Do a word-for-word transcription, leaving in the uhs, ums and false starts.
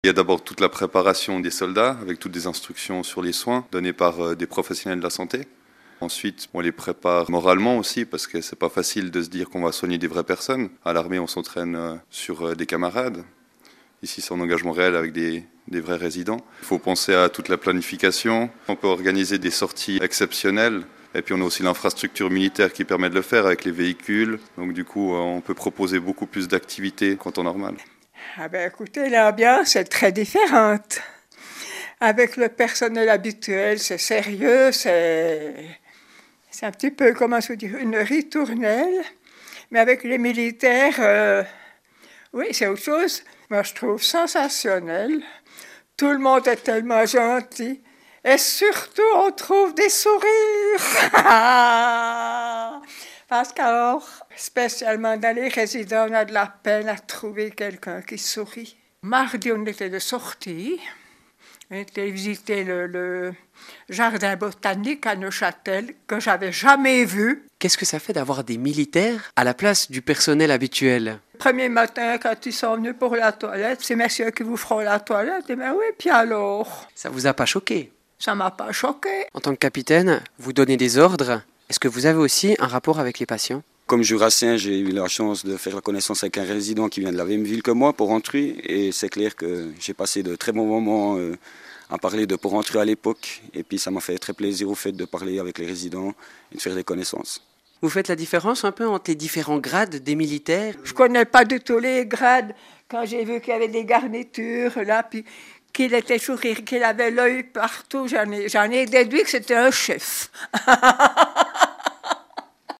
Il y a d'abord toute la préparation des soldats, avec toutes des instructions sur les soins données par des professionnels de la santé. Ensuite, on les prépare moralement aussi, parce que c'est pas facile de se dire qu'on va soigner des vraies personnes. À l'armée, on s'entraîne sur des camarades. Ici, c'est en engagement réel avec des, des vrais résidents. Il faut penser à toute la planification. On peut organiser des sorties exceptionnelles. Et puis on a aussi l'infrastructure militaire qui permet de le faire avec les véhicules. Donc du coup, on peut proposer beaucoup plus d'activités qu'en temps normal. Ah ben écoutez, l'ambiance est très différente. Avec le personnel habituel, c'est sérieux, c'est, c'est un petit peu, comment se dire, une ritournelle. Mais avec les militaires, euh, oui, c'est autre chose. Moi, je trouve sensationnel. Tout le monde est tellement gentil. Et surtout, on trouve des sourires. Parce qu'alors, spécialement dans les résidents, on a de la peine à trouver quelqu'un qui sourit. Mardi, on était de sortie. On était visiter le, le jardin botanique à Neuchâtel, que j'avais jamais vu. Qu'est-ce que ça fait d'avoir des militaires à la place du personnel habituel ? Le premier matin, quand ils sont venus pour la toilette, c'est messieurs qui vous feront la toilette. Et bien oui, puis alors ? Ça vous a pas choqué ? Ça m'a pas choqué. En tant que capitaine, vous donnez des ordres. Est-ce que vous avez aussi un rapport avec les patients ? Comme jurassien, j'ai eu la chance de faire la connaissance avec un résident qui vient de la même ville que moi, Porrentruy. Et c'est clair que j'ai passé de très bons moments euh, à parler de Porrentruy à l'époque. Et puis ça m'a fait très plaisir au fait de parler avec les résidents et de faire des connaissances. Vous faites la différence un peu entre les différents grades des militaires ? Je connais pas du tout les grades. Quand j'ai vu qu'il y avait des garnitures, là, puis qu'il était sourire, qu'il avait l'œil partout, j'en ai, j'en ai déduit que c'était un chef.